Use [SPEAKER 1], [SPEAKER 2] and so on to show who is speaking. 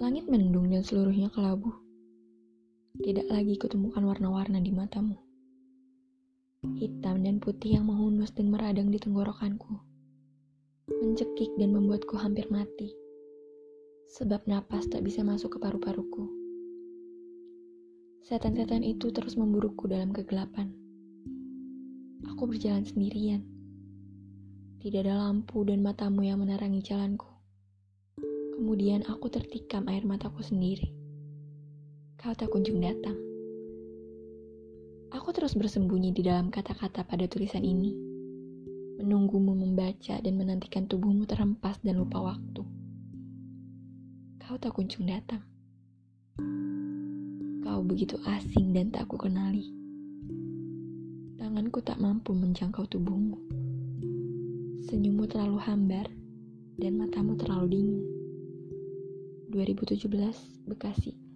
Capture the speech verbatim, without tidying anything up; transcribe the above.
[SPEAKER 1] Langit mendung dan seluruhnya kelabu. Tidak lagi kutemukan warna-warna di matamu. Hitam dan putih yang menghunus dan meradang di tenggorokanku. Mencekik dan membuatku hampir mati. Sebab napas tak bisa masuk ke paru-paruku. Setan-setan itu terus memburuku dalam kegelapan. Aku berjalan sendirian. Tidak ada lampu dan matamu yang menerangi jalanku. Kemudian aku tertikam air mataku sendiri. Kau tak kunjung datang. Aku terus bersembunyi di dalam kata-kata pada tulisan ini. Menunggumu membaca dan menantikan tubuhmu terhempas dan lupa waktu. Kau tak kunjung datang. Kau begitu asing dan tak aku kenali. Tanganku tak mampu menjangkau tubuhmu. Senyummu terlalu hambar dan matamu terlalu dingin. dua ribu tujuh belas, Bekasi.